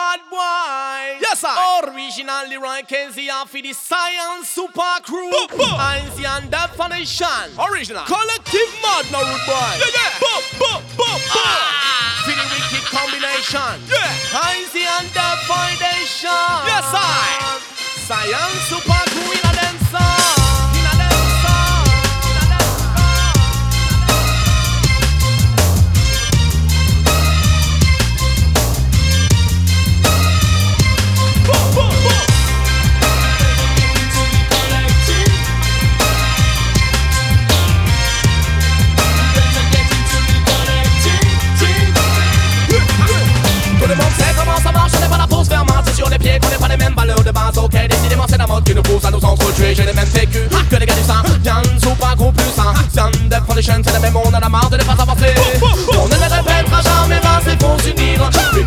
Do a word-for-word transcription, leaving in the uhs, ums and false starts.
bad boy. Yes, sir. Original Leroy Kenzie off the Science Super Crew. Einzy and Def Foundation. Original. Collective Mad now, rude boy. Yeah, yeah. Boom, boom, boom, boom. Ah. For the wicked combination. Yeah. Einzy and Def Foundation. Yes, I. Science Super Crew in a them song. In a them song. In a them song. Boom, boom, boom. Tout le monde sait comment ça marche, on n'est pas là pour se faire mentir sur les pieds, qu'on n'est pas les mêmes valeurs de base. Ok, décidément c'est la mode qui nous pousse à nous entretuer. J'ai les mêmes vécus que les gars du sang. Yann, Super Group plus un Yann, Def Foundation, c'est le même, on en a marre de ne pas avancer. On ne les répétera jamais, ben c'est pour s'unir.